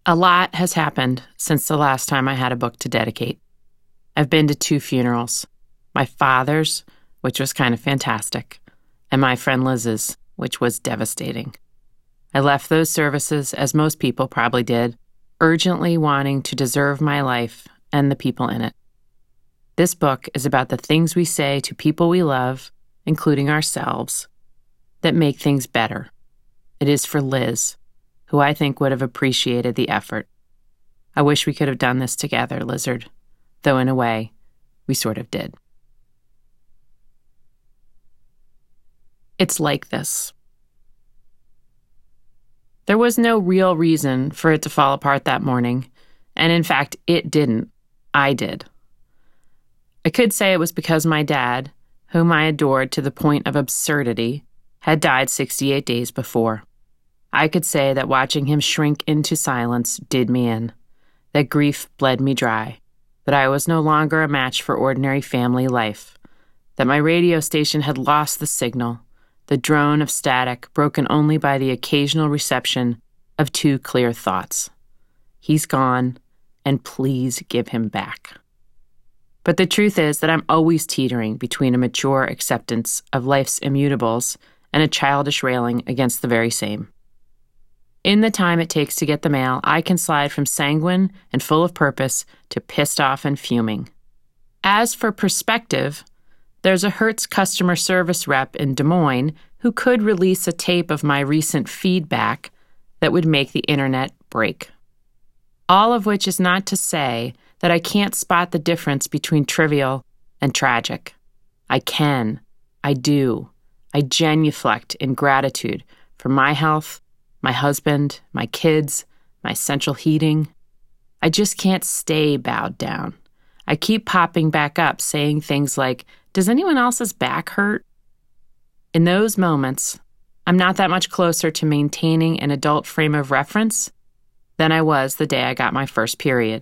A lot has happened since the last time I had a book to dedicate. I've been to 2 funerals. My father's, which was kind of fantastic, and my friend Liz's, which was devastating. I left those services, as most people probably did, urgently wanting to deserve my life and the people in it. This book is about the things we say to people we love, including ourselves, that make things better. It is for Liz, who I think would have appreciated the effort. I wish we could have done this together, Lizard, though in a way, we sort of did. It's like this. There was no real reason for it to fall apart that morning, and in fact, it didn't. I did. I could say it was because my dad, whom I adored to the point of absurdity, had died 68 days before. I could say that watching him shrink into silence did me in, that grief bled me dry, that I was no longer a match for ordinary family life, that my radio station had lost the signal, the drone of static broken only by the occasional reception of 2 clear thoughts. He's gone, and please give him back. But the truth is that I'm always teetering between a mature acceptance of life's immutables and a childish railing against the very same. In the time it takes to get the mail, I can slide from sanguine and full of purpose to pissed off and fuming. As for perspective, there's a Hertz customer service rep in Des Moines who could release a tape of my recent feedback that would make the internet break. All of which is not to say that I can't spot the difference between trivial and tragic. I can. I do. I genuflect in gratitude for my health, my husband, my kids, my central heating. I just can't stay bowed down. I keep popping back up saying things like, "Does anyone else's back hurt?" In those moments, I'm not that much closer to maintaining an adult frame of reference than I was the day I got my first period.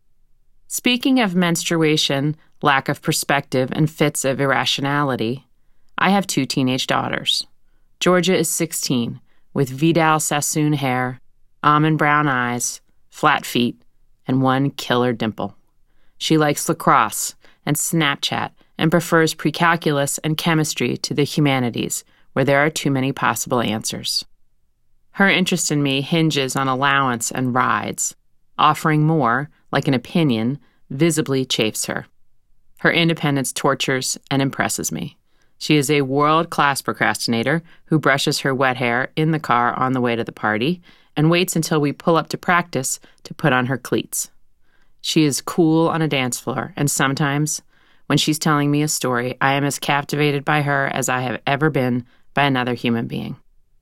Speaking of menstruation, lack of perspective, and fits of irrationality, I have 2 teenage daughters. Georgia is 16, with Vidal Sassoon hair, almond brown eyes, flat feet, and 1 killer dimple. She likes lacrosse and Snapchat and prefers pre-calculus and chemistry to the humanities, where there are too many possible answers. Her interest in me hinges on allowance and rides. Offering more, like an opinion, visibly chafes her. Her independence tortures and impresses me. She is a world-class procrastinator who brushes her wet hair in the car on the way to the party and waits until we pull up to practice to put on her cleats. She is cool on a dance floor, and sometimes, when she's telling me a story, I am as captivated by her as I have ever been by another human being.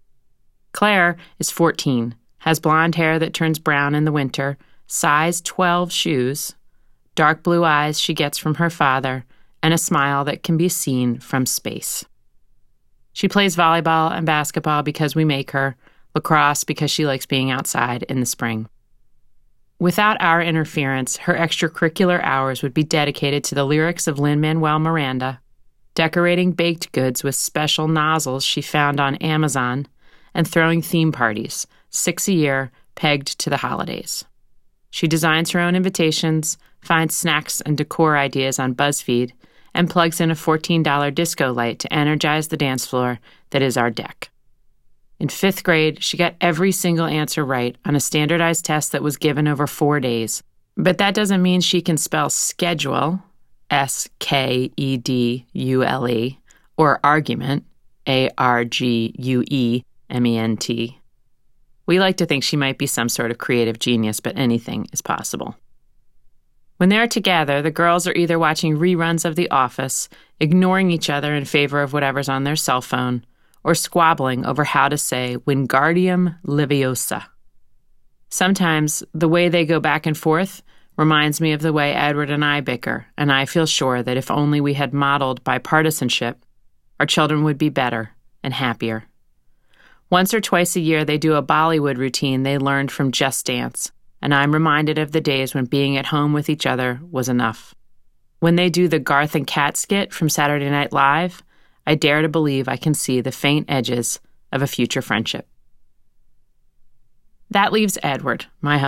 Claire is 14, has blonde hair that turns brown in the winter, size 12 shoes, dark blue eyes she gets from her father, and a smile that can be seen from space. She plays volleyball and basketball because we make her, lacrosse because she likes being outside in the spring. Without our interference, her extracurricular hours would be dedicated to the lyrics of Lin-Manuel Miranda, decorating baked goods with special nozzles she found on Amazon, and throwing theme parties, 6 a year, pegged to the holidays. She designs her own invitations, finds snacks and decor ideas on BuzzFeed, and plugs in a $14 disco light to energize the dance floor that is our deck. In 5th grade, she got every single answer right on a standardized test that was given over 4 days. But that doesn't mean she can spell schedule, S-K-E-D-U-L-E, or argument, A-R-G-U-E-M-E-N-T. We like to think she might be some sort of creative genius, but anything is possible. When they're together, the girls are either watching reruns of The Office, ignoring each other in favor of whatever's on their cell phone, or squabbling over how to say Wingardium Leviosa. Sometimes the way they go back and forth reminds me of the way Edward and I bicker, and I feel sure that if only we had modeled bipartisanship, our children would be better and happier. Once or twice a year, they do a Bollywood routine they learned from Just Dance, and I'm reminded of the days when being at home with each other was enough. When they do the Garth and Kat skit from Saturday Night Live, I dare to believe I can see the faint edges of a future friendship. That leaves Edward, my husband.